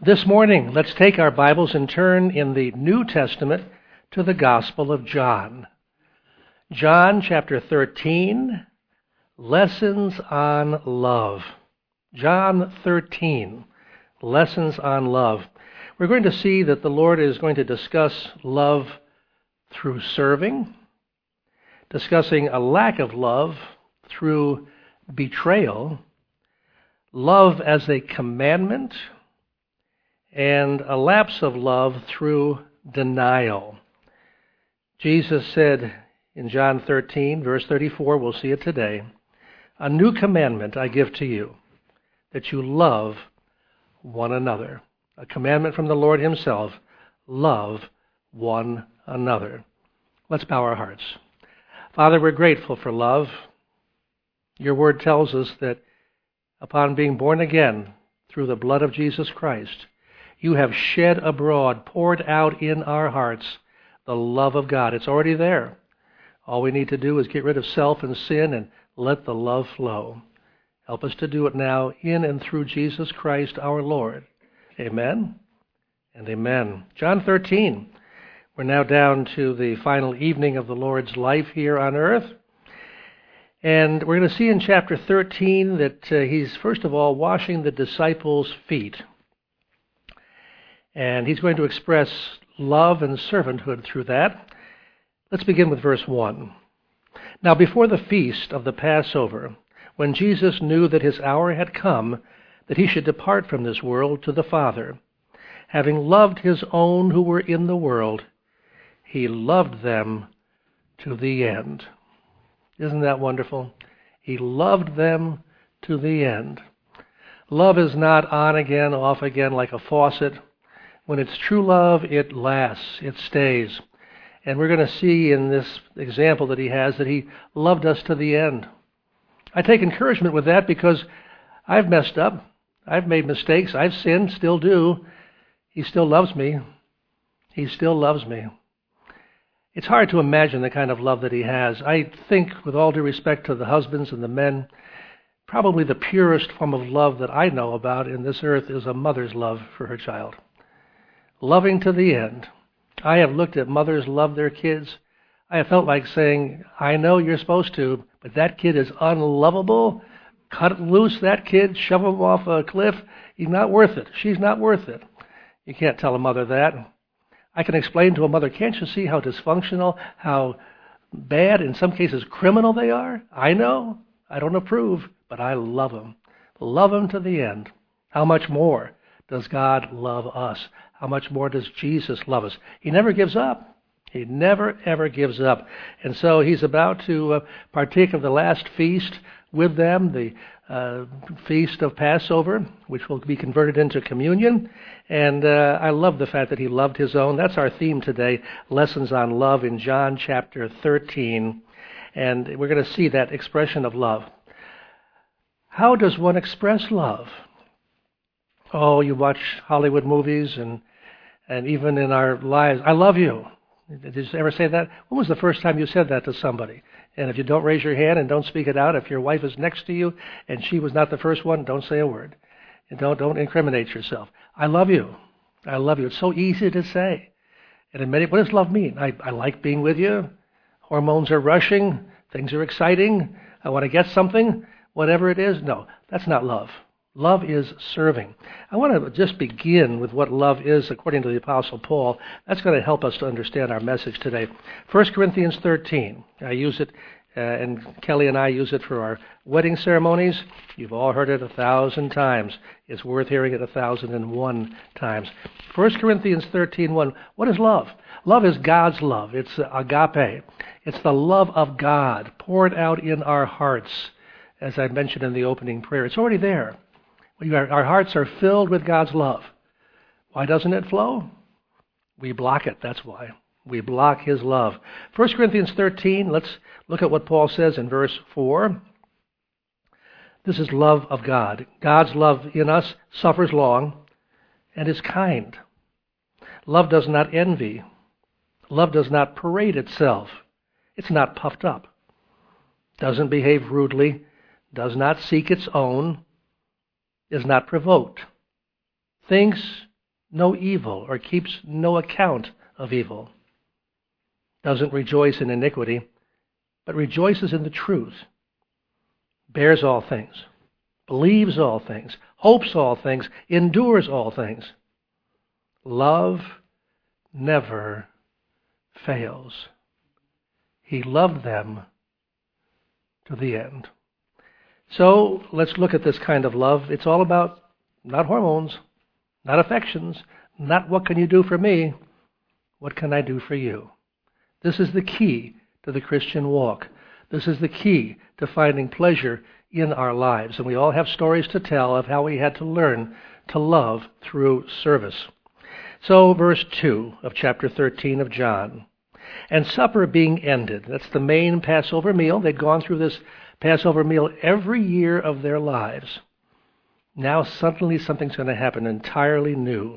This morning, let's take our Bibles and turn in the New Testament to the Gospel of John. John chapter 13, Lessons on Love. John 13, Lessons on Love. We're going to see that the Lord is going to discuss love through serving, discussing a lack of love through betrayal, love as a commandment, and a lapse of love through denial. Jesus said in John 13, verse 34, we'll see it today, "A new commandment I give to you, that you love one another." A commandment from the Lord himself, love one another. Let's bow our hearts. Father, we're grateful for love. Your word tells us that upon being born again through the blood of Jesus Christ, you have shed abroad, poured out in our hearts, the love of God. It's already there. All we need to do is get rid of self and sin and let the love flow. Help us to do it now in and through Jesus Christ our Lord. Amen and amen. John 13. We're now down to the final evening of the Lord's life here on earth. And we're going to see in chapter 13 that he's, first of all, washing the disciples' feet. And he's going to express love and servanthood through that. Let's begin with verse 1. Now before the feast of the Passover, when Jesus knew that his hour had come, that he should depart from this world to the Father, having loved his own who were in the world, he loved them to the end. Isn't that wonderful? He loved them to the end. Love is not on again, off again like a faucet. When it's true love, it lasts, it stays. And we're going to see in this example that he has that he loved us to the end. I take encouragement with that because I've messed up. I've made mistakes. I've sinned, still do. He still loves me. He still loves me. It's hard to imagine the kind of love that he has. I think, with all due respect to the husbands and the men, probably the purest form of love that I know about in this earth is a mother's love for her child. Loving to the end. I have looked at mothers love their kids. I have felt like saying, I know you're supposed to, but that kid is unlovable. Cut loose that kid, shove him off a cliff. He's not worth it. She's not worth it. You can't tell a mother that. I can explain to a mother, can't you see how dysfunctional, how bad, in some cases criminal they are? I know. I don't approve, but I love them. Love them to the end. How much more does God love us? How much more does Jesus love us? He never gives up. He never, ever gives up. And so he's about to partake of the last feast with them, the feast of Passover, which will be converted into communion. And I love the fact that he loved his own. That's our theme today, Lessons on Love in John chapter 13. And we're going to see that expression of love. How does one express love? Oh, you watch Hollywood movies and even in our lives, I love you. Did you ever say that? When was the first time you said that to somebody? And if you don't raise your hand and don't speak it out, if your wife is next to you and she was not the first one, don't say a word. And don't incriminate yourself. I love you. I love you. It's so easy to say. And what does love mean? I like being with you. Hormones are rushing. Things are exciting. I want to get something. Whatever it is. No, that's not love. Love is serving. I want to just begin with what love is according to the Apostle Paul. That's going to help us to understand our message today. 1 Corinthians 13. I use it, and Kelly and I use it for our wedding ceremonies. You've all heard it 1,000 times. It's worth hearing it 1,001 times. 1 Corinthians 13:1. What is love? Love is God's love. It's agape. It's the love of God poured out in our hearts, as I mentioned in the opening prayer. It's already there. Our hearts are filled with God's love. Why doesn't it flow? We block it, that's why. We block his love. 1 Corinthians 13, let's look at what Paul says in verse 4. This is love of God. God's love in us suffers long and is kind. Love does not envy. Love does not parade itself. It's not puffed up. Doesn't behave rudely. Does not seek its own. Is not provoked, thinks no evil or keeps no account of evil, doesn't rejoice in iniquity, but rejoices in the truth, bears all things, believes all things, hopes all things, endures all things. Love never fails. He loved them to the end. So let's look at this kind of love. It's all about not hormones, not affections, not what can you do for me, what can I do for you? This is the key to the Christian walk. This is the key to finding pleasure in our lives. And we all have stories to tell of how we had to learn to love through service. So verse 2 of chapter 13 of John. And supper being ended, that's the main Passover meal. They'd gone through this Passover meal every year of their lives. Now suddenly something's going to happen entirely new.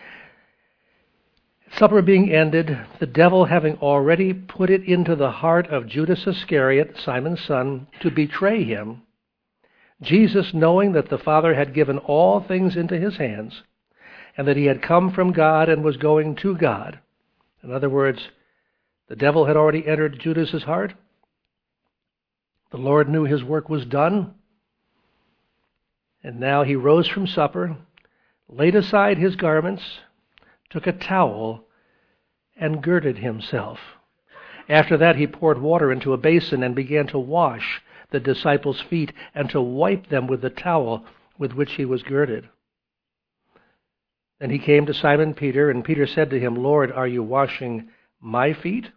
Supper being ended, the devil having already put it into the heart of Judas Iscariot, Simon's son, to betray him, Jesus, knowing that the Father had given all things into his hands, and that he had come from God and was going to God. In other words, the devil had already entered Judas's heart. The Lord knew his work was done. And now he rose from supper, laid aside his garments, took a towel, and girded himself. After that he poured water into a basin and began to wash the disciples' feet and to wipe them with the towel with which he was girded. Then he came to Simon Peter, and Peter said to him, Lord, are you washing my feet?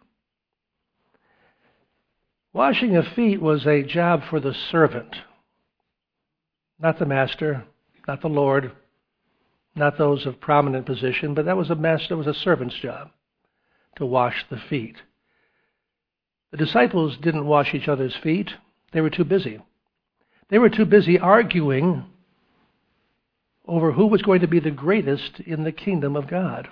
Washing of feet was a job for the servant, not the master, not the Lord, not those of prominent position, but that was a servant's job to wash the feet. The disciples didn't wash each other's feet. They were too busy. They were too busy arguing over who was going to be the greatest in the kingdom of God.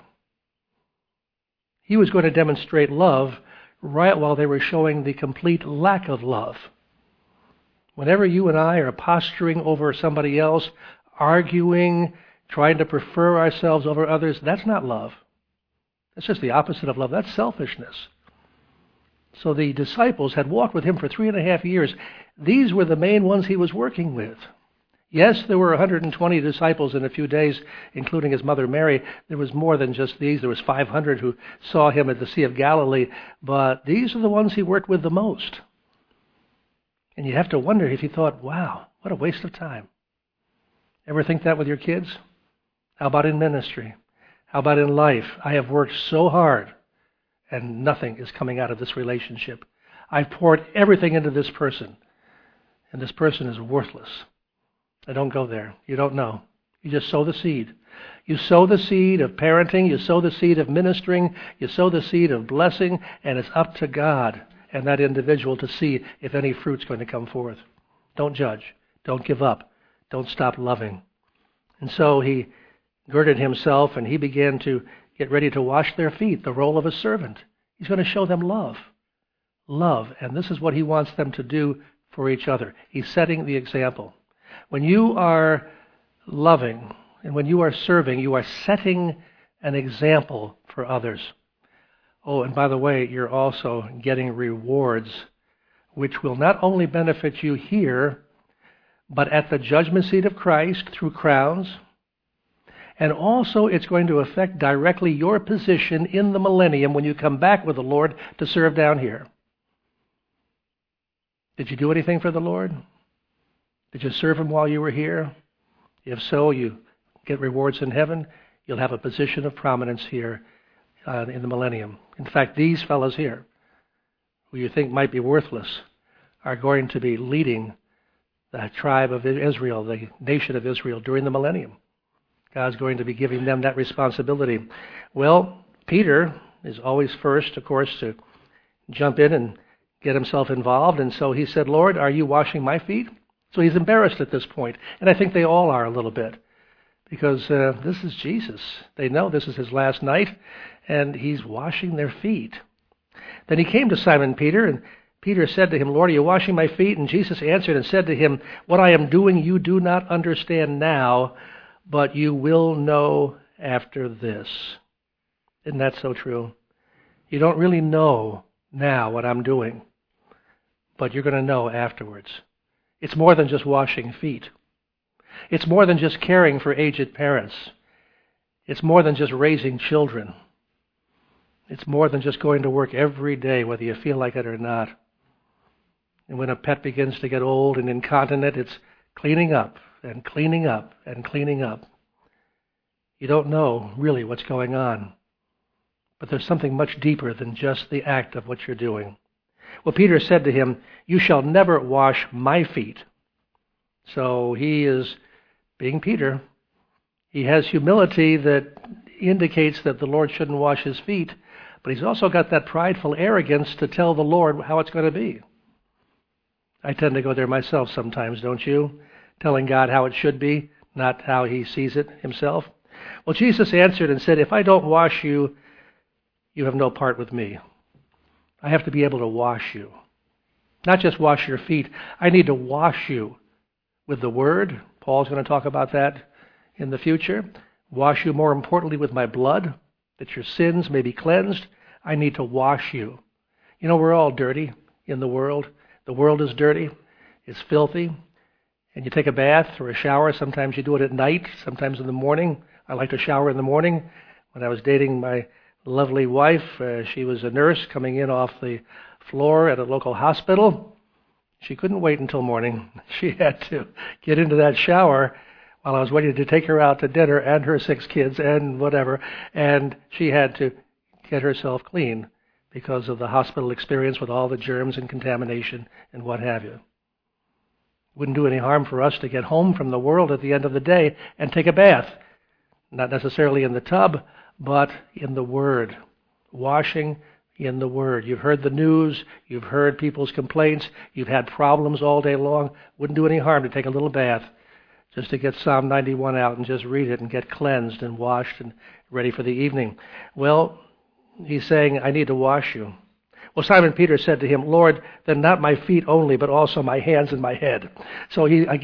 He was going to demonstrate love right while they were showing the complete lack of love. Whenever you and I are posturing over somebody else, arguing, trying to prefer ourselves over others, that's not love. That's just the opposite of love. That's selfishness. So the disciples had walked with him for 3.5 years. These were the main ones he was working with. Yes, there were 120 disciples in a few days, including his mother Mary. There was more than just these. There was 500 who saw him at the Sea of Galilee. But these are the ones he worked with the most. And you have to wonder if you thought, wow, what a waste of time. Ever think that with your kids? How about in ministry? How about in life? I have worked so hard, and nothing is coming out of this relationship. I've poured everything into this person, and this person is worthless. I don't go there. You don't know. You just sow the seed. You sow the seed of parenting. You sow the seed of ministering. You sow the seed of blessing, and it's up to God and that individual to see if any fruit's going to come forth. Don't judge. Don't give up. Don't stop loving. And so he girded himself, and he began to get ready to wash their feet, the role of a servant. He's going to show them love. Love. And this is what he wants them to do for each other. He's setting the example. When you are loving and when you are serving, you are setting an example for others. Oh, and by the way, you're also getting rewards which will not only benefit you here, but at the judgment seat of Christ through crowns. And also it's going to affect directly your position in the millennium when you come back with the Lord to serve down here. Did you do anything for the Lord? Did you serve him while you were here? If so, you get rewards in heaven. You'll have a position of prominence here in the millennium. In fact, these fellows here, who you think might be worthless, are going to be leading the tribe of Israel, the nation of Israel, during the millennium. God's going to be giving them that responsibility. Well, Peter is always first, of course, to jump in and get himself involved. And so he said, Lord, are you washing my feet? So he's embarrassed at this point. And I think they all are a little bit. Because this is Jesus. They know this is his last night. And he's washing their feet. Then he came to Simon Peter, and Peter said to him, Lord, are you washing my feet? And Jesus answered and said to him, what I am doing you do not understand now, but you will know after this. Isn't that so true? You don't really know now what I'm doing, but you're going to know afterwards. It's more than just washing feet. It's more than just caring for aged parents. It's more than just raising children. It's more than just going to work every day, whether you feel like it or not. And when a pet begins to get old and incontinent, it's cleaning up and cleaning up and cleaning up. You don't know really what's going on. But there's something much deeper than just the act of what you're doing. Well, Peter said to him, "You shall never wash my feet." So he is being Peter. He has humility that indicates that the Lord shouldn't wash his feet, but he's also got that prideful arrogance to tell the Lord how it's going to be. I tend to go there myself sometimes, don't you? Telling God how it should be, not how he sees it himself. Well, Jesus answered and said, "If I don't wash you, you have no part with me." I have to be able to wash you. Not just wash your feet. I need to wash you with the Word. Paul's going to talk about that in the future. Wash you, more importantly, with my blood, that your sins may be cleansed. I need to wash you. You know, we're all dirty in the world. The world is dirty. It's filthy. And you take a bath or a shower. Sometimes you do it at night, sometimes in the morning. I like to shower in the morning. When I was dating my lovely wife, she was a nurse coming in off the floor at a local hospital. She couldn't wait until morning. She had to get into that shower while I was waiting to take her out to dinner and her 6 kids and whatever. And she had to get herself clean because of the hospital experience with all the germs and contamination and what have you. Wouldn't do any harm for us to get home from the world at the end of the day and take a bath. Not necessarily in the tub, but in the Word. Washing in the Word. You've heard the news. You've heard people's complaints. You've had problems all day long. Wouldn't do any harm to take a little bath just to get Psalm 91 out and just read it and get cleansed and washed and ready for the evening. Well, he's saying, I need to wash you. Well, Simon Peter said to him, "Lord, then not my feet only, but also my hands and my head." So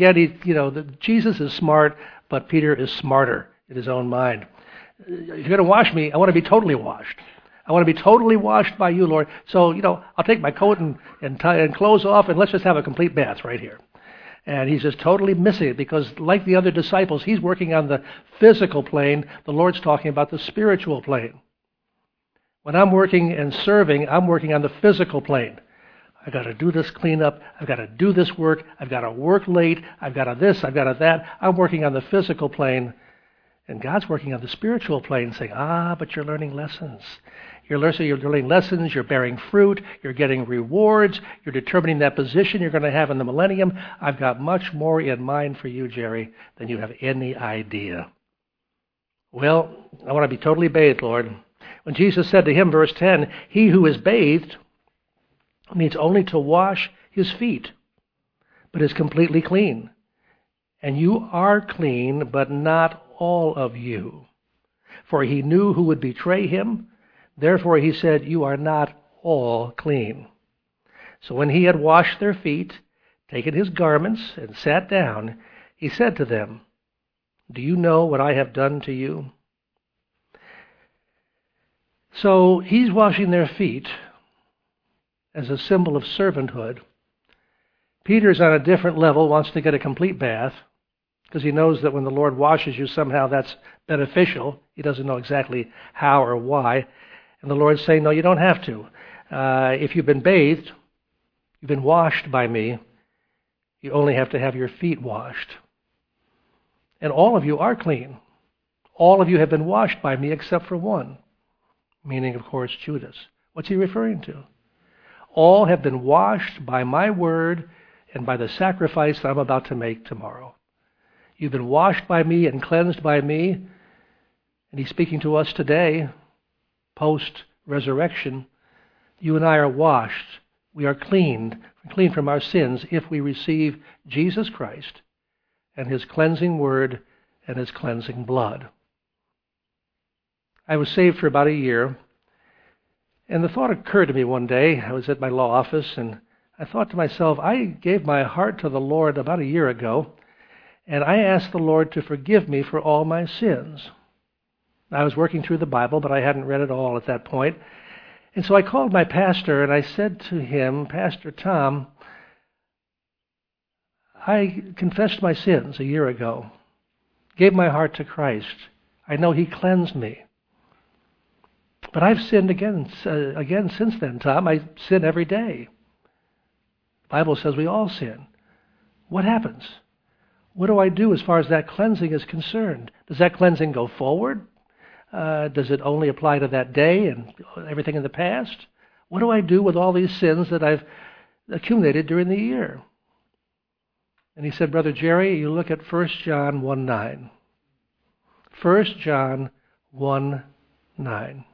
Jesus is smart, but Peter is smarter in his own mind. If you're going to wash me, I want to be totally washed. I want to be totally washed by you, Lord. So, I'll take my coat and clothes off, and let's just have a complete bath right here. And he's just totally missing it because, like the other disciples, he's working on the physical plane. The Lord's talking about the spiritual plane. When I'm working and serving, I'm working on the physical plane. I've got to do this cleanup. I've got to do this work. I've got to work late. I've got to this. I've got to that. I'm working on the physical plane. And God's working on the spiritual plane, saying, but you're learning lessons. You're learning lessons. You're bearing fruit. You're getting rewards. You're determining that position you're going to have in the millennium. I've got much more in mind for you, Jerry, than you have any idea. Well, I want to be totally bathed, Lord. When Jesus said to him, verse 10, "He who is bathed needs only to wash his feet, but is completely clean. And you are clean, but not all of you." For he knew who would betray him. Therefore he said, "You are not all clean." So when he had washed their feet, taken his garments, and sat down, he said to them, "Do you know what I have done to you?" So he's washing their feet as a symbol of servanthood. Peter's on a different level, wants to get a complete bath, because he knows that when the Lord washes you, somehow that's beneficial. He doesn't know exactly how or why. And the Lord's saying, no, you don't have to. If you've been bathed, you've been washed by me, you only have to have your feet washed. And all of you are clean. All of you have been washed by me except for one. Meaning, of course, Judas. What's he referring to? All have been washed by my word and by the sacrifice that I'm about to make tomorrow. You've been washed by me and cleansed by me. And he's speaking to us today, post-resurrection. You and I are washed. We are clean from our sins if we receive Jesus Christ and his cleansing word and his cleansing blood. I was saved for about a year, and the thought occurred to me one day. I was at my law office, and I thought to myself, I gave my heart to the Lord about a year ago, and I asked the Lord to forgive me for all my sins. I was working through the Bible, but I hadn't read it all at that point. And so I called my pastor and I said to him, Pastor Tom, I confessed my sins a year ago, gave my heart to Christ. I know He cleansed me. But I've sinned again since then, Tom. I sin every day. The Bible says we all sin. What happens? What do I do as far as that cleansing is concerned? Does that cleansing go forward? Does it only apply to that day and everything in the past? What do I do with all these sins that I've accumulated during the year? And he said, Brother Jerry, you look at 1 John 1:9. 1 John 1:9.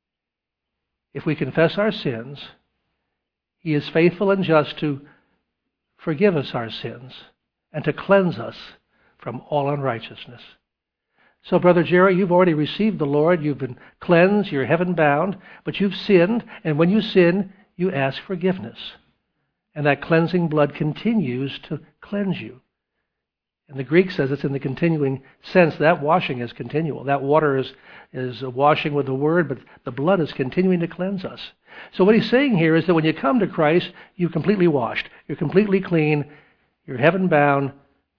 If we confess our sins, He is faithful and just to forgive us our sins and to cleanse us from all unrighteousness. So, Brother Jerry, you've already received the Lord. You've been cleansed. You're heaven-bound. But you've sinned. And when you sin, you ask forgiveness. And that cleansing blood continues to cleanse you. And the Greek says it's in the continuing sense. That washing is continual. That water is washing with the Word, but the blood is continuing to cleanse us. So what he's saying here is that when you come to Christ, you're completely washed. You're completely clean. You're heaven-bound.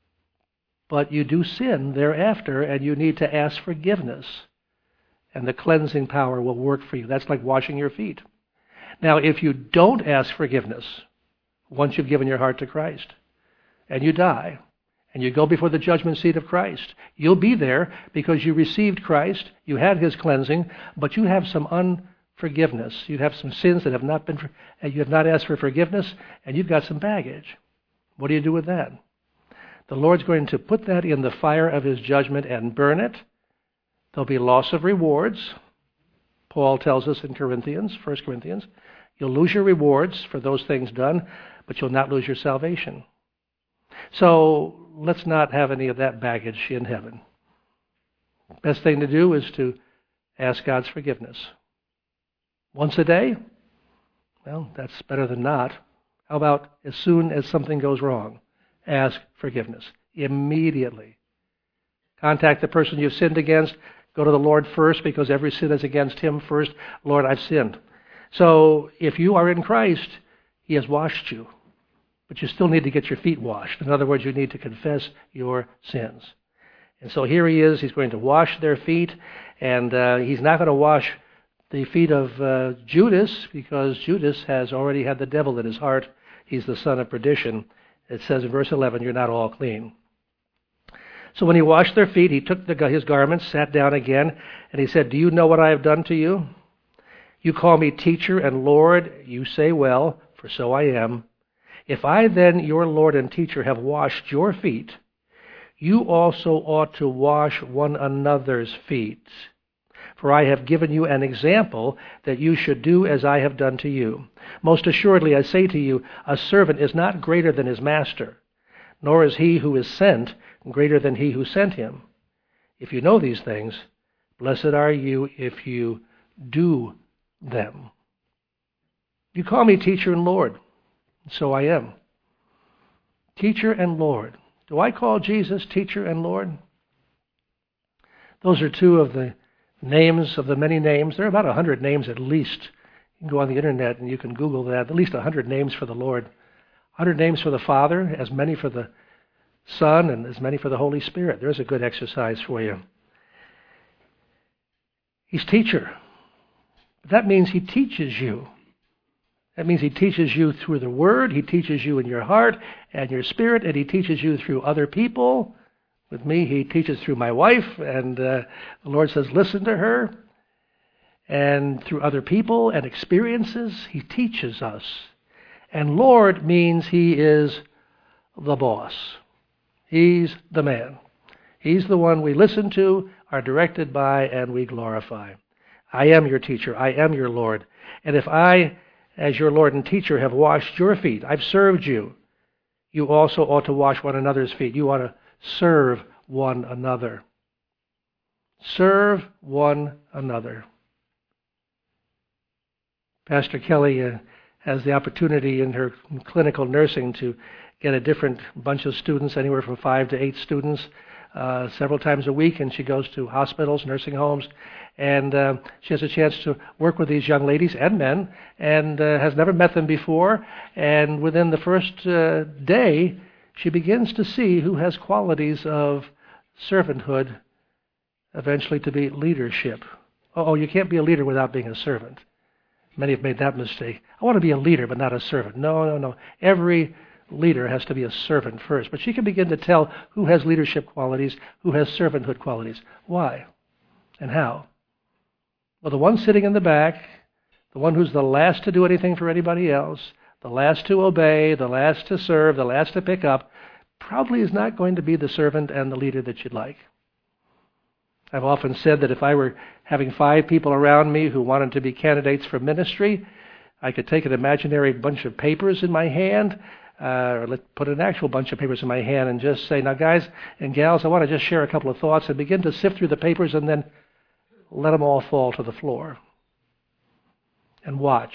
But you do sin thereafter, and you need to ask forgiveness. And the cleansing power will work for you. That's like washing your feet. Now, if you don't ask forgiveness, once you've given your heart to Christ, and you die, and you go before the judgment seat of Christ, you'll be there because you received Christ, you had His cleansing, but you have some unforgiveness. You have some sins that have not been, you have not asked for forgiveness, and you've got some baggage. What do you do with that? The Lord's going to put that in the fire of His judgment and burn it. There'll be loss of rewards. Paul tells us in 1 Corinthians, you'll lose your rewards for those things done, but you'll not lose your salvation. So let's not have any of that baggage in heaven. Best thing to do is to ask God's forgiveness. Once a day? Well, that's better than not. How about as soon as something goes wrong? Ask forgiveness immediately. Contact the person you've sinned against. Go to the Lord first, because every sin is against Him first. Lord, I've sinned. So if you are in Christ, He has washed you. But you still need to get your feet washed. In other words, you need to confess your sins. And so here He is. He's going to wash their feet. And He's not going to wash the feet of Judas, because Judas has already had the devil in his heart. He's the son of perdition. It says in verse 11, you're not all clean. So when He washed their feet, He took His garments, sat down again, and He said, do you know what I have done to you? You call me teacher and Lord. You say, well, for so I am. If I then, your Lord and teacher, have washed your feet, you also ought to wash one another's feet. For I have given you an example that you should do as I have done to you. Most assuredly, I say to you, a servant is not greater than his master, nor is he who is sent greater than he who sent him. If you know these things, blessed are you if you do them. You call me teacher and Lord, and so I am. Teacher and Lord. Do I call Jesus teacher and Lord? Those are two of the names of the many names. There are about 100 names at least. You can go on the internet and you can Google that. At least 100 names for the Lord. 100 names for the Father, as many for the Son, and as many for the Holy Spirit. There's a good exercise for you. He's teacher. That means He teaches you. That means He teaches you through the Word. He teaches you in your heart and your spirit, and He teaches you through other people. With me, He teaches through my wife, and the Lord says, listen to her. And through other people and experiences, He teaches us. And Lord means He is the boss. He's the man. He's the one we listen to, are directed by, and we glorify. I am your teacher. I am your Lord. And if I, as your Lord and teacher, have washed your feet, I've served you, you also ought to wash one another's feet. You ought to serve one another. Serve one another. Pastor Kelly has the opportunity in her clinical nursing to get a different bunch of students, anywhere from 5 to 8 students, several times a week, and she goes to hospitals, nursing homes, and she has a chance to work with these young ladies and men, and has never met them before. And within the first day, she begins to see who has qualities of servanthood, eventually to be leadership. Oh, you can't be a leader without being a servant. Many have made that mistake. I want to be a leader, but not a servant. No. Every leader has to be a servant first. But she can begin to tell who has leadership qualities, who has servanthood qualities. Why? And how? Well, the one sitting in the back, the one who's the last to do anything for anybody else, the last to obey, the last to serve, the last to pick up, probably is not going to be the servant and the leader that you'd like. I've often said that if I were having 5 people around me who wanted to be candidates for ministry, I could take an imaginary bunch of papers in my hand, or let's put an actual bunch of papers in my hand and just say, now guys and gals, I want to just share a couple of thoughts, and begin to sift through the papers and then let them all fall to the floor. And watch.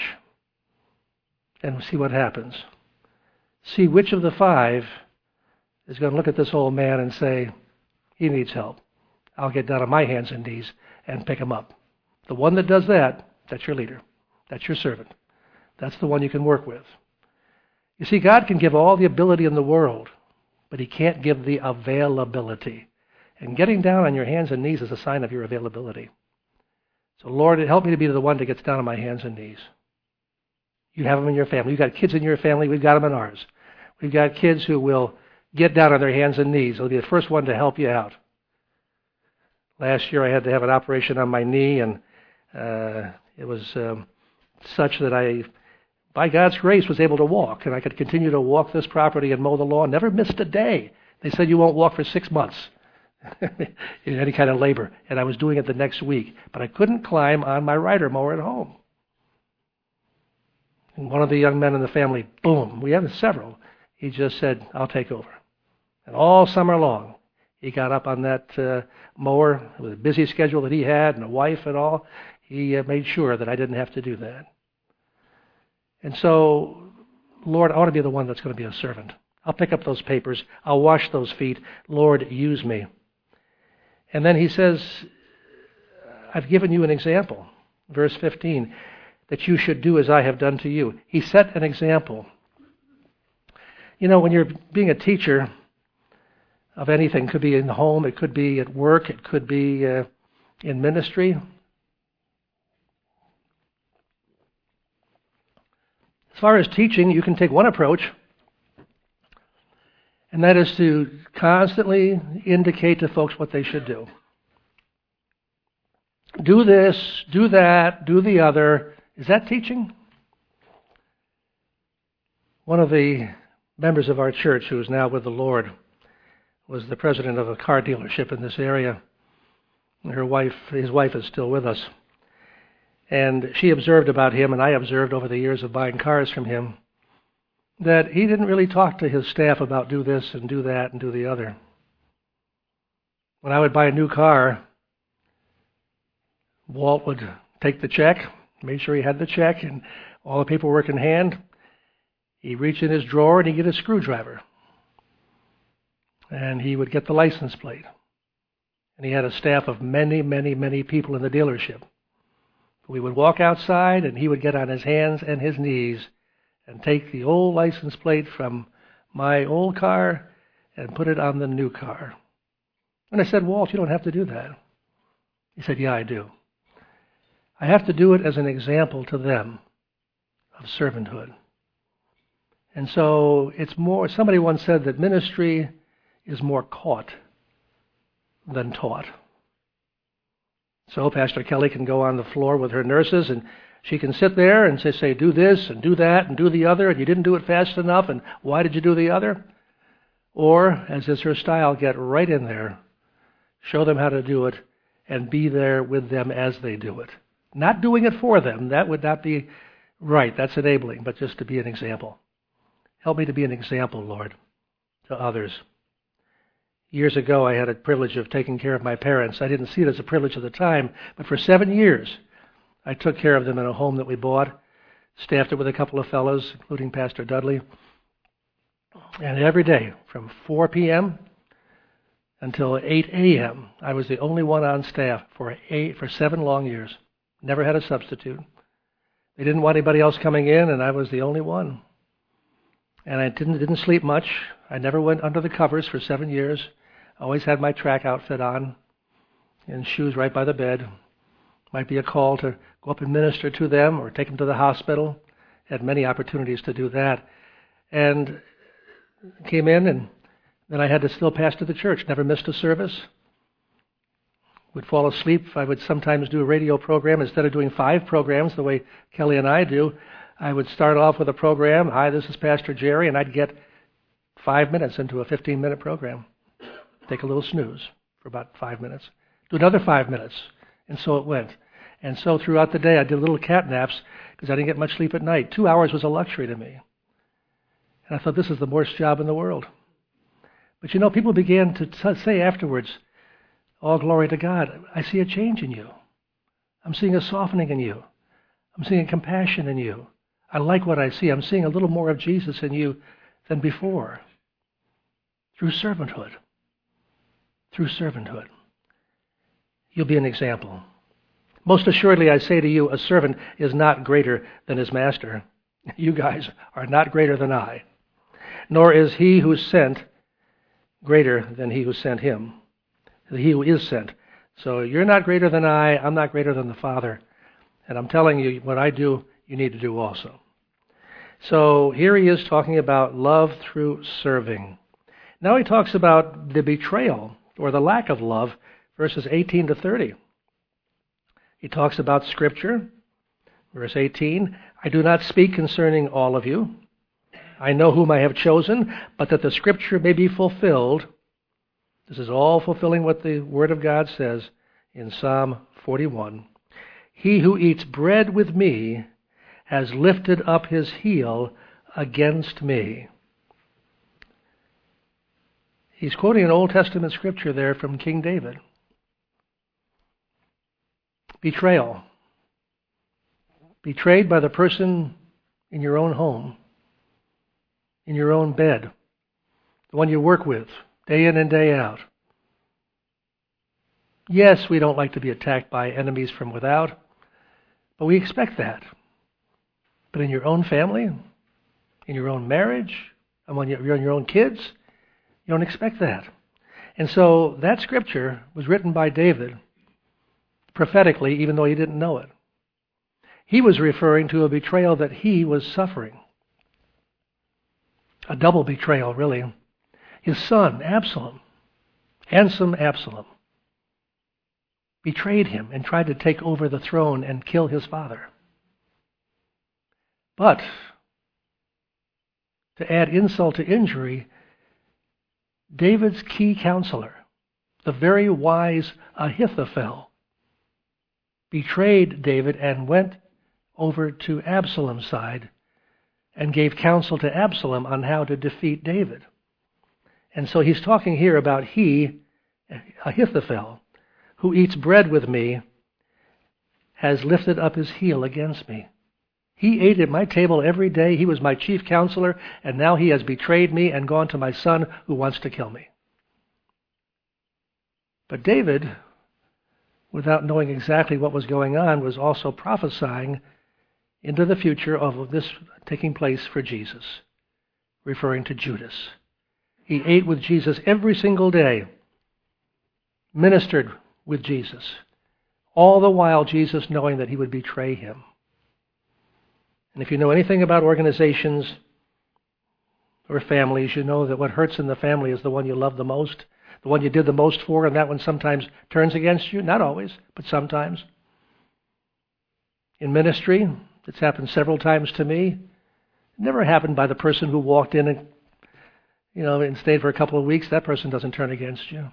And see what happens. See which of the 5 is going to look at this old man and say, he needs help. I'll get down on my hands and knees and pick him up. The one that does that, that's your leader. That's your servant. That's the one you can work with. You see, God can give all the ability in the world, but He can't give the availability. And getting down on your hands and knees is a sign of your availability. So, Lord, help me to be the one that gets down on my hands and knees. You have them in your family. You've got kids in your family. We've got them in ours. We've got kids who will get down on their hands and knees. They'll be the first one to help you out. Last year I had to have an operation on my knee, and it was such that I, by God's grace, was able to walk. And I could continue to walk this property and mow the lawn. Never missed a day. They said you won't walk for 6 months in any kind of labor. And I was doing it the next week. But I couldn't climb on my rider mower at home. And one of the young men in the family, boom, we have several, he just said, I'll take over. And all summer long, he got up on that mower with a busy schedule that he had and a wife and all. He made sure that I didn't have to do that. And so, Lord, I want to be the one that's going to be a servant. I'll pick up those papers. I'll wash those feet. Lord, use me. And then he says, I've given you an example. Verse 15, that you should do as I have done to you. He set an example. You know, when you're being a teacher of anything, it could be in the home, it could be at work, it could be in ministry. As far as teaching, you can take one approach, and that is to constantly indicate to folks what they should do. Do this, do that, do the other. Is that teaching? One of the members of our church, who is now with the Lord, was the president of a car dealership in this area. His wife is still with us. And she observed about him, and I observed over the years of buying cars from him, that he didn't really talk to his staff about do this and do that and do the other. When I would buy a new car, Walt would take the check, made sure he had the check and all the paperwork in hand. He'd reach in his drawer and he'd get a screwdriver. And he would get the license plate. And he had a staff of many, many, many people in the dealership. We would walk outside and he would get on his hands and his knees and take the old license plate from my old car and put it on the new car. And I said, Walt, you don't have to do that. He said, yeah, I do. I have to do it as an example to them of servanthood. And so it's more, somebody once said that ministry is more caught than taught. So Pastor Kelly can go on the floor with her nurses and she can sit there and say, do this and do that and do the other, and you didn't do it fast enough, and why did you do the other? Or, as is her style, get right in there, show them how to do it, and be there with them as they do it. Not doing it for them, that would not be right, that's enabling, but just to be an example. Help me to be an example, Lord, to others. Years ago, I had a privilege of taking care of my parents. I didn't see it as a privilege at the time, but for 7 years, I took care of them in a home that we bought, staffed it with a couple of fellows, including Pastor Dudley. And every day, from 4 p.m. until 8 a.m. I was the only one on staff for 7 long years. Never had a substitute. They didn't want anybody else coming in, and I was the only one. And I didn't sleep much. I never went under the covers for 7 years. I always had my track outfit on and shoes right by the bed. Might be a call to go up and minister to them or take them to the hospital. Had many opportunities to do that. And came in, and then I had to still pastor the church. Never missed a service. Would fall asleep. I would sometimes do a radio program. Instead of doing 5 programs the way Kelly and I do, I would start off with a program. Hi, this is Pastor Jerry, and I'd get 5 minutes into a 15-minute program. Take a little snooze for about 5 minutes. Do another 5 minutes. And so it went. And so throughout the day, I did little cat naps because I didn't get much sleep at night. 2 hours was a luxury to me. And I thought, this is the worst job in the world. But you know, people began to say afterwards, all glory to God, I see a change in you. I'm seeing a softening in you. I'm seeing a compassion in you. I like what I see. I'm seeing a little more of Jesus in you than before. Through servanthood. Through servanthood. You'll be an example. Most assuredly, I say to you, a servant is not greater than his master. You guys are not greater than I. Nor is he who sent greater than he who sent him. He who is sent. So you're not greater than I. I'm not greater than the Father. And I'm telling you, what I do, you need to do also. So here he is talking about love through serving. Now he talks about the betrayal or the lack of love, verses 18 to 30. He talks about Scripture. Verse 18, I do not speak concerning all of you. I know whom I have chosen, but that the Scripture may be fulfilled. This is all fulfilling what the Word of God says in Psalm 41. He who eats bread with me has lifted up his heel against me. He's quoting an Old Testament scripture there from King David. Betrayal. Betrayed by the person in your own home, in your own bed, the one you work with, day in and day out. Yes, we don't like to be attacked by enemies from without, but we expect that. But in your own family, in your own marriage, and when you're in your own kids, you don't expect that. And so that scripture was written by David prophetically, even though he didn't know it. He was referring to a betrayal that he was suffering. A double betrayal, really. His son, Absalom, handsome Absalom, betrayed him and tried to take over the throne and kill his father. But, to add insult to injury, David's key counselor, the very wise Ahithophel, betrayed David and went over to Absalom's side and gave counsel to Absalom on how to defeat David. And so he's talking here about Ahithophel, who eats bread with me, has lifted up his heel against me. He ate at my table every day. He was my chief counselor, and now he has betrayed me and gone to my son who wants to kill me. But David, without knowing exactly what was going on, was also prophesying into the future of this taking place for Jesus, referring to Judas. He ate with Jesus every single day, ministered with Jesus, all the while Jesus knowing that he would betray him. And if you know anything about organizations or families, you know that what hurts in the family is the one you love the most, the one you did the most for, and that one sometimes turns against you. Not always, but sometimes. In ministry, it's happened several times to me. It never happened by the person who walked in and stayed for a couple of weeks. That person doesn't turn against you.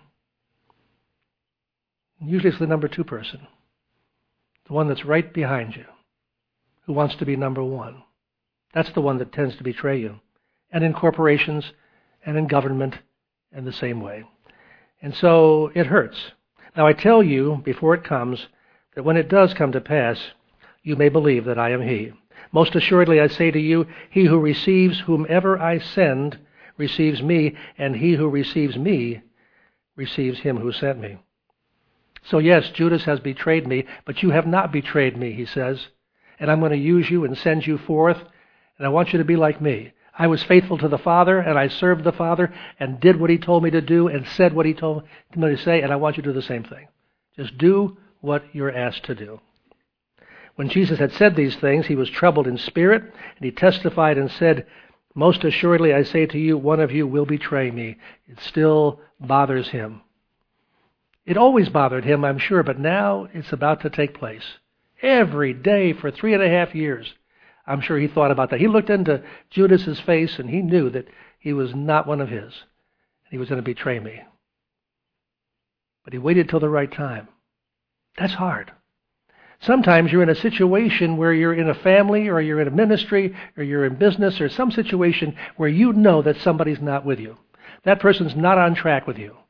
Usually it's the number 2 person, the one that's right behind you, who wants to be number 1. That's the one that tends to betray you. And in corporations and in government in the same way. And so it hurts. Now I tell you, before it comes, that when it does come to pass, you may believe that I am he. Most assuredly I say to you, he who receives whomever I send receives me, and he who receives me receives him who sent me. So yes, Judas has betrayed me, but you have not betrayed me, he says. And I'm going to use you and send you forth, and I want you to be like me. I was faithful to the Father, and I served the Father, and did what he told me to do, and said what he told me to say, and I want you to do the same thing. Just do what you're asked to do. When Jesus had said these things, he was troubled in spirit, and he testified and said, most assuredly I say to you, one of you will betray me. It still bothers him. It always bothered him, I'm sure, but now it's about to take place. Every day for 3.5 years, I'm sure he thought about that. He looked into Judas's face and he knew that he was not one of his. He was going to betray me. But he waited till the right time. That's hard. Sometimes you're in a situation where you're in a family or you're in a ministry or you're in business or some situation where you know that somebody's not with you. That person's not on track with you.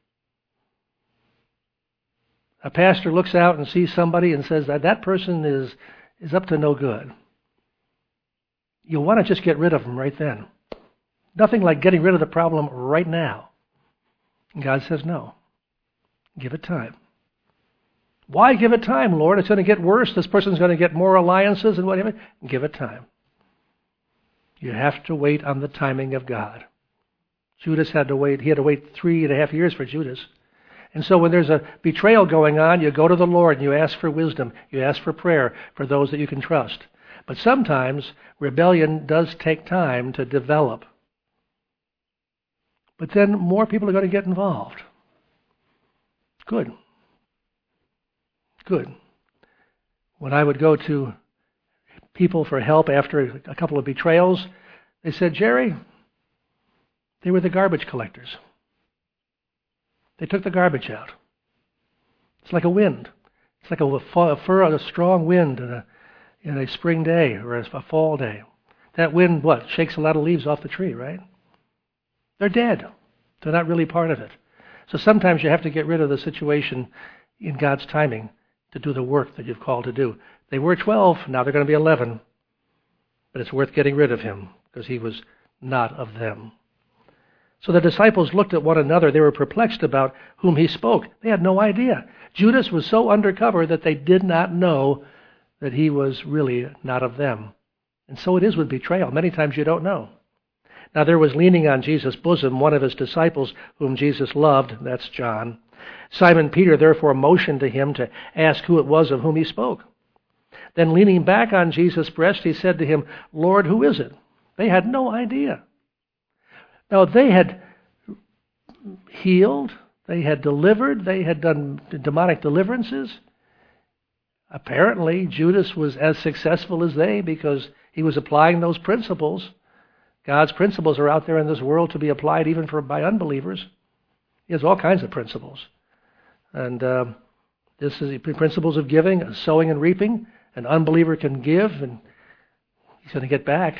A pastor looks out and sees somebody and says that person is up to no good. You'll want to just get rid of them right then. Nothing like getting rid of the problem right now. And God says no. Give it time. Why give it time, Lord? It's going to get worse. This person's going to get more alliances and whatever. Give it time. You have to wait on the timing of God. Judas had to wait. He had to wait 3.5 years for Judas. And so when there's a betrayal going on, you go to the Lord and you ask for wisdom. You ask for prayer for those that you can trust. But sometimes rebellion does take time to develop. But then more people are going to get involved. Good. When I would go to people for help after a couple of betrayals, they said, Jerry, they were the garbage collectors. They took the garbage out. It's like a wind. It's like a strong wind in a spring day or a fall day. That wind, shakes a lot of leaves off the tree, right? They're dead. They're not really part of it. So sometimes you have to get rid of the situation in God's timing to do the work that you've called to do. They were 12, now they're going to be 11. But it's worth getting rid of him because he was not of them. So the disciples looked at one another. They were perplexed about whom he spoke. They had no idea. Judas was so undercover that they did not know that he was really not of them. And so it is with betrayal. Many times you don't know. Now there was leaning on Jesus' bosom one of his disciples whom Jesus loved. That's John. Simon Peter therefore motioned to him to ask who it was of whom he spoke. Then leaning back on Jesus' breast, he said to him, Lord, who is it? They had no idea. Now, they had healed, they had delivered, they had done demonic deliverances. Apparently, Judas was as successful as they because he was applying those principles. God's principles are out there in this world to be applied even by unbelievers. He has all kinds of principles. And this is the principles of giving, sowing and reaping. An unbeliever can give and he's going to get back.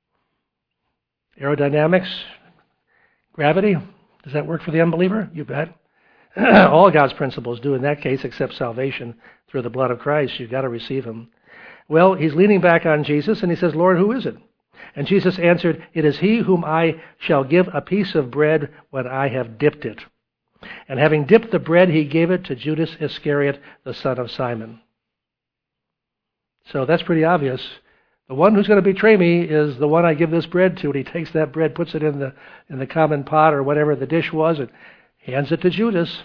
Aerodynamics, gravity, does that work for the unbeliever? You bet. All God's principles do in that case except salvation through the blood of Christ. You've got to receive him. Well, he's leaning back on Jesus and he says, Lord, who is it? And Jesus answered, it is he whom I shall give a piece of bread when I have dipped it. And having dipped the bread, he gave it to Judas Iscariot, the son of Simon. So that's pretty obvious. The one who's going to betray me is the one I give this bread to. And he takes that bread, puts it in the common pot or whatever the dish was, and hands it to Judas.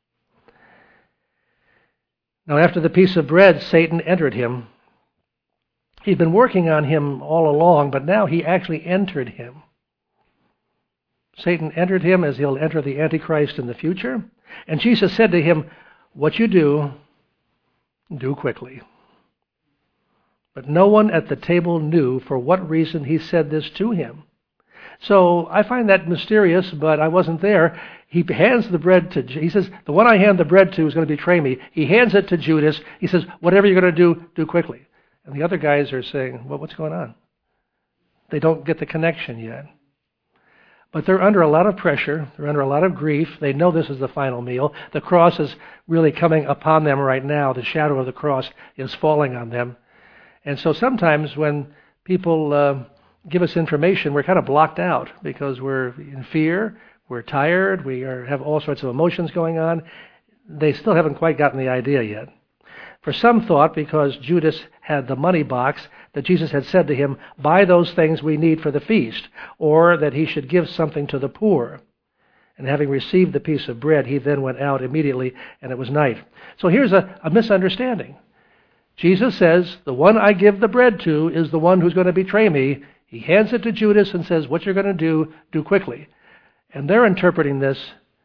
Now after the piece of bread, Satan entered him. He'd been working on him all along, but now he actually entered him. Satan entered him as he'll enter the Antichrist in the future. And Jesus said to him, what you do quickly. But no one at the table knew for what reason he said this to him. So I find that mysterious, but I wasn't there. He hands the bread to, he says, the one I hand the bread to is going to betray me. He hands it to Judas. He says, whatever you're going to do quickly. And the other guys are saying, well, what's going on? They don't get the connection yet. But they're under a lot of pressure. They're under a lot of grief. They know this is the final meal. The cross is really coming upon them right now. The shadow of the cross is falling on them. And so sometimes when people give us information, we're kind of blocked out because we're in fear, we're tired, have all sorts of emotions going on. They still haven't quite gotten the idea yet. For some thought, because Judas had the money box, that Jesus had said to him, buy those things we need for the feast, or that he should give something to the poor. And having received the piece of bread, he then went out immediately, and it was night. So here's a misunderstanding. Jesus says, the one I give the bread to is the one who's going to betray me. He hands it to Judas and says, what you're going to do quickly. And they're interpreting this.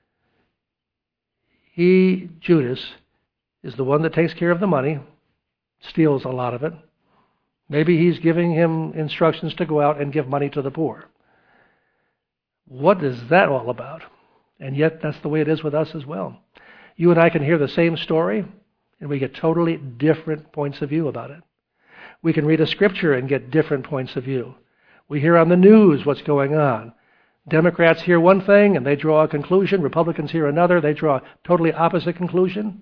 Judas, is the one that takes care of the money, steals a lot of it. Maybe he's giving him instructions to go out and give money to the poor. What is that all about? And yet that's the way it is with us as well. You and I can hear the same story, and we get totally different points of view about it. We can read a scripture and get different points of view. We hear on the news what's going on. Democrats hear one thing and they draw a conclusion. Republicans hear another. They draw a totally opposite conclusion.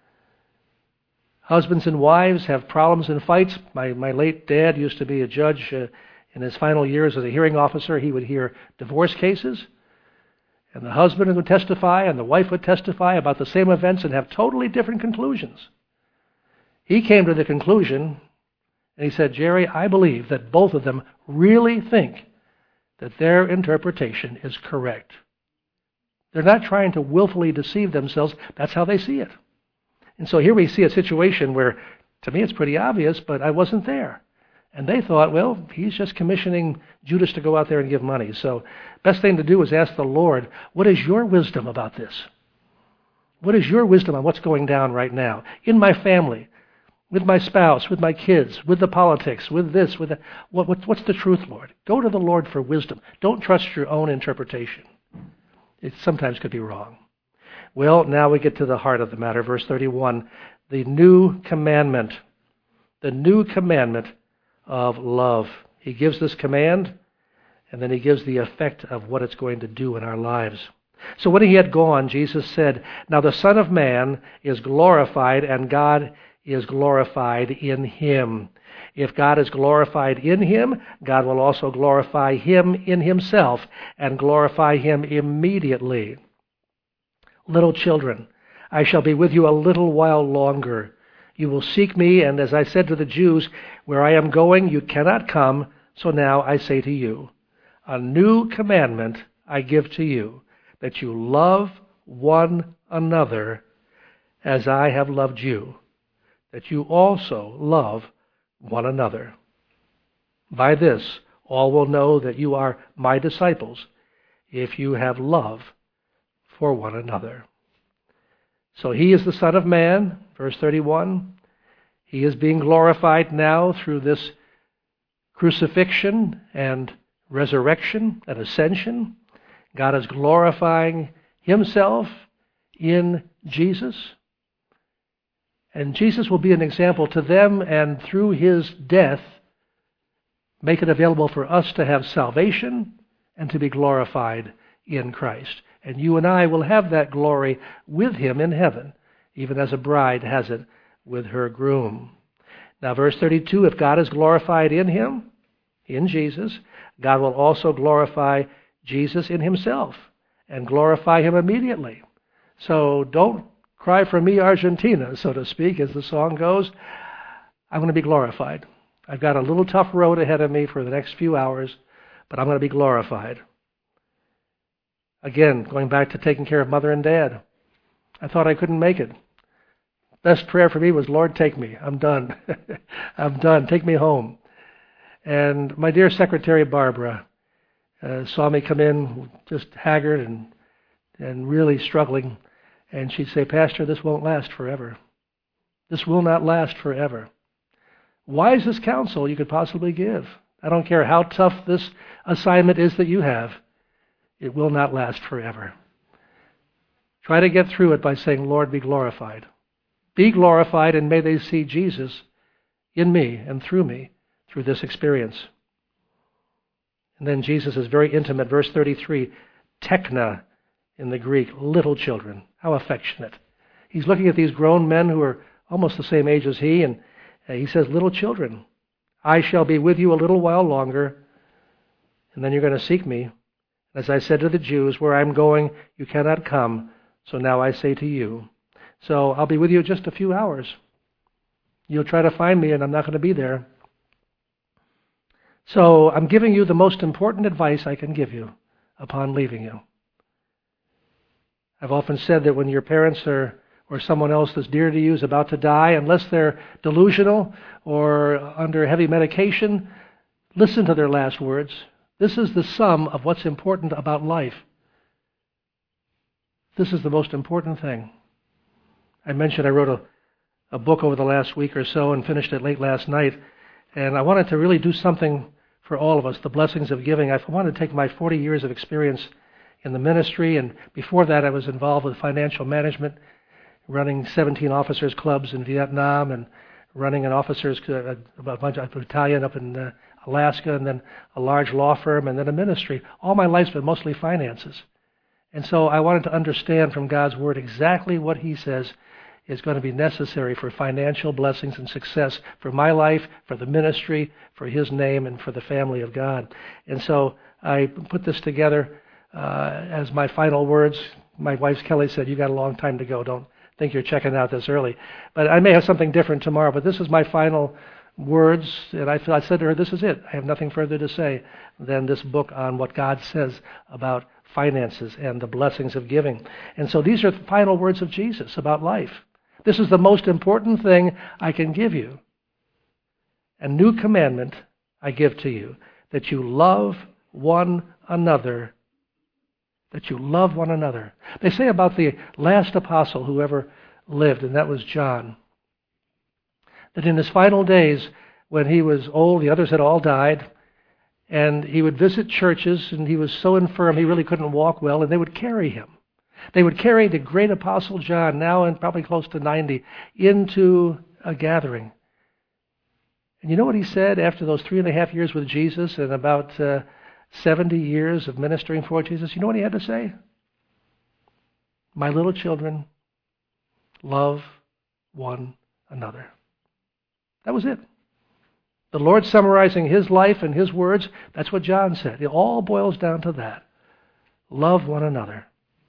Husbands and wives have problems and fights. My late dad used to be a judge in his final years as a hearing officer. He would hear divorce cases. And the husband would testify and the wife would testify about the same events and have totally different conclusions. He came to the conclusion, and he said, Jerry, I believe that both of them really think that their interpretation is correct. They're not trying to willfully deceive themselves. That's how they see it. And so here we see a situation where, to me, it's pretty obvious, but I wasn't there. And they thought, well, he's just commissioning Judas to go out there and give money. So best thing to do is ask the Lord, what is your wisdom about this? What is your wisdom on what's going down right now? In my family, with my spouse, with my kids, with the politics, with this, with that. What's the truth, Lord? Go to the Lord for wisdom. Don't trust your own interpretation. It sometimes could be wrong. Well, now we get to the heart of the matter. Verse 31, the new commandment. The new commandment of love. He gives this command, and then he gives the effect of what it's going to do in our lives. So when he had gone, Jesus said, now the Son of Man is glorified, and God is glorified in him. If God is glorified in him, God will also glorify him in himself and glorify him immediately. Little children, I shall be with you a little while longer. You will seek me, and as I said to the Jews, where I am going, you cannot come. So now I say to you, a new commandment I give to you, that you love one another as I have loved you, that you also love one another. By this, all will know that you are my disciples, if you have love for one another. So he is the Son of Man, verse 31. He is being glorified now through this crucifixion and resurrection and ascension. God is glorifying himself in Jesus. And Jesus will be an example to them, and through his death, make it available for us to have salvation and to be glorified in Christ. And you and I will have that glory with him in heaven, even as a bride has it with her groom. Now, verse 32, if God is glorified in him, in Jesus, God will also glorify Jesus in himself and glorify him immediately. So don't cry for me, Argentina, so to speak, as the song goes. I'm going to be glorified. I've got a little tough road ahead of me for the next few hours, but I'm going to be glorified. Again, going back to taking care of Mother and Dad. I thought I couldn't make it. Best prayer for me was, Lord, take me. I'm done. I'm done. Take me home. And my dear secretary, Barbara, saw me come in just haggard and really struggling. And she'd say, Pastor, this won't last forever. This will not last forever. Wisest counsel you could possibly give. I don't care how tough this assignment is that you have. It will not last forever. Try to get through it by saying, Lord, be glorified. Be glorified, and may they see Jesus in me and through me through this experience. And then Jesus is very intimate. Verse 33, tekna in the Greek, little children. How affectionate. He's looking at these grown men who are almost the same age as he, and he says, little children, I shall be with you a little while longer, and then you're going to seek me. As I said to the Jews, where I'm going, you cannot come. So now I say to you. So I'll be with you just a few hours. You'll try to find me, and I'm not going to be there. So I'm giving you the most important advice I can give you upon leaving you. I've often said that when your parents or someone else that's dear to you is about to die, unless they're delusional or under heavy medication, listen to their last words. This is the sum of what's important about life. This is the most important thing. I mentioned I wrote a book over the last week or so and finished it late last night, and I wanted to really do something for all of us, the blessings of giving. I wanted to take my 40 years of experience in the ministry, and before that I was involved with financial management, running 17 officers' clubs in Vietnam and running an officers' a bunch of battalion up in Alaska, and then a large law firm, and then a ministry. All my life's been mostly finances. And so I wanted to understand from God's Word exactly what He says is going to be necessary for financial blessings and success for my life, for the ministry, for His name, and for the family of God. And so I put this together as my final words. My wife Kelly said, "You got a long time to go. Don't think you're checking out this early." But I may have something different tomorrow, but this is my final words, and I said to her, this is it. I have nothing further to say than this book on what God says about finances and the blessings of giving. And so these are the final words of Jesus about life. This is the most important thing I can give you. A new commandment I give to you, that you love one another. That you love one another. They say about the last apostle who ever lived, and that was John, that in his final days, when he was old, the others had all died, and he would visit churches, and he was so infirm he really couldn't walk well, and they would carry him. They would carry the great apostle John, now and probably close to 90, into a gathering. And you know what he said after those 3.5 years with Jesus and about 70 years of ministering for Jesus? You know what he had to say? My little children, love one another. That was it. The Lord summarizing His life and His words, that's what John said. It all boils down to that. Love one another.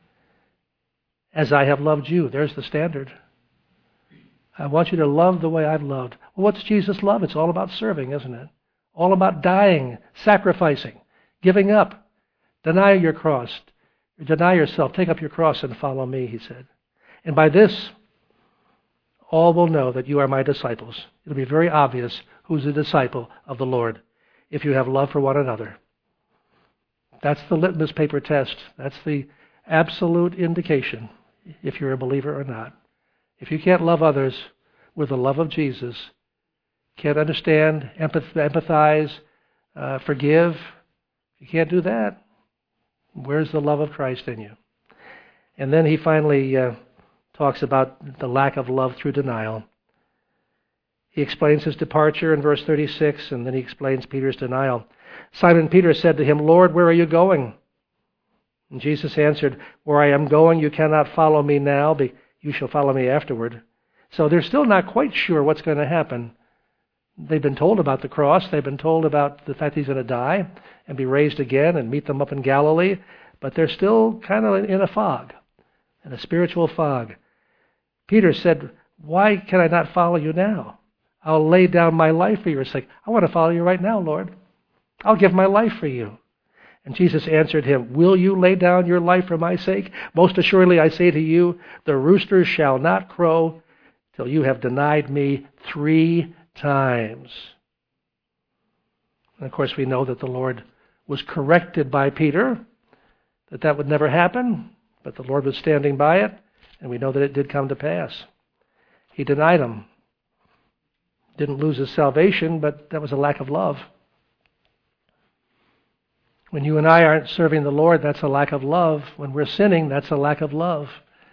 As I have loved you. There's the standard. I want you to love the way I've loved. Well, what's Jesus' love? It's all about serving, isn't it? All about dying, sacrificing, giving up. Deny your cross. Deny yourself. Take up your cross and follow me, He said. And by this, all will know that you are my disciples. It'll be very obvious who's a disciple of the Lord if you have love for one another. That's the litmus paper test. That's the absolute indication if you're a believer or not. If you can't love others with the love of Jesus, can't understand, empathize, forgive, if you can't do that, where's the love of Christ in you? And then he finally talks about the lack of love through denial. He explains his departure in verse 36, and then he explains Peter's denial. Simon Peter said to him, "Lord, where are you going?" And Jesus answered, "Where I am going, you cannot follow me now, but you shall follow me afterward." So they're still not quite sure what's going to happen. They've been told about the cross. They've been told about the fact he's going to die and be raised again and meet them up in Galilee. But they're still kind of in a fog, in a spiritual fog. Peter said, "Why can I not follow you now? I'll lay down my life for your sake." "I want to follow you right now, Lord. I'll give my life for you." And Jesus answered him, "Will you lay down your life for my sake? Most assuredly I say to you, the rooster shall not crow till you have denied me 3 times. And of course we know that the Lord was corrected by Peter, that would never happen, but the Lord was standing by it, and we know that it did come to pass. He denied him. Didn't lose his salvation, but that was a lack of love. When you and I aren't serving the Lord, that's a lack of love. When we're sinning, that's a lack of love.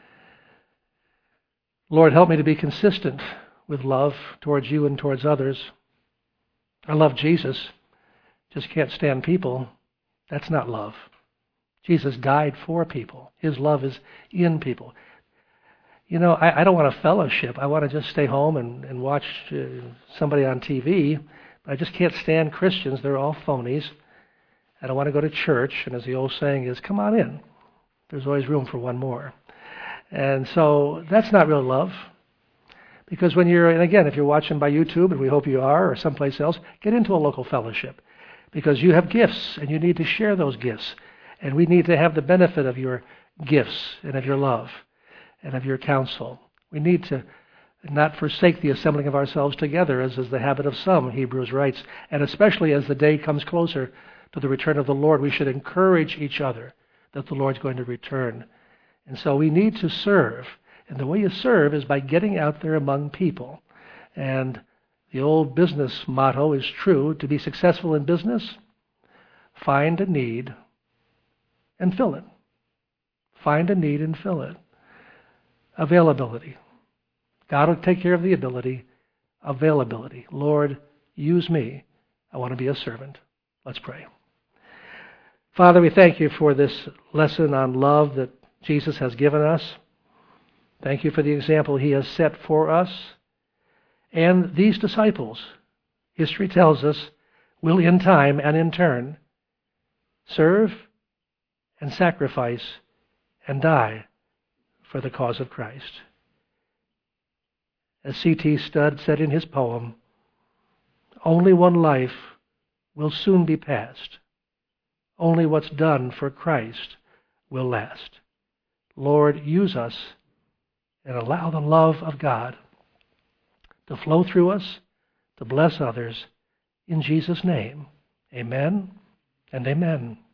Lord, help me to be consistent with love towards you and towards others. I love Jesus, just can't stand people. That's not love. Jesus died for people. His love is in people. You know, I don't want a fellowship. I want to just stay home and watch somebody on TV. I just can't stand Christians. They're all phonies. I don't want to go to church. And as the old saying is, come on in. There's always room for one more. And so that's not real love. Because when you're, and again, if you're watching by YouTube, and we hope you are, or someplace else, get into a local fellowship. Because you have gifts, and you need to share those gifts. And we need to have the benefit of your gifts, and of your love, and of your counsel. We need to not forsake the assembling of ourselves together, as is the habit of some, Hebrews writes. And especially as the day comes closer to the return of the Lord, we should encourage each other that the Lord's going to return. And so we need to serve. And the way you serve is by getting out there among people. And the old business motto is true. To be successful in business, find a need and fill it. Find a need and fill it. Availability. God will take care of the ability. Availability. Lord, use me. I want to be a servant. Let's pray. Father, we thank you for this lesson on love that Jesus has given us. Thank you for the example he has set for us. And these disciples, history tells us, will in time and in turn serve and sacrifice and die for the cause of Christ. As C.T. Studd said in his poem, only one life will soon be past. Only what's done for Christ will last. Lord, use us and allow the love of God to flow through us, to bless others. In Jesus' name, amen and amen.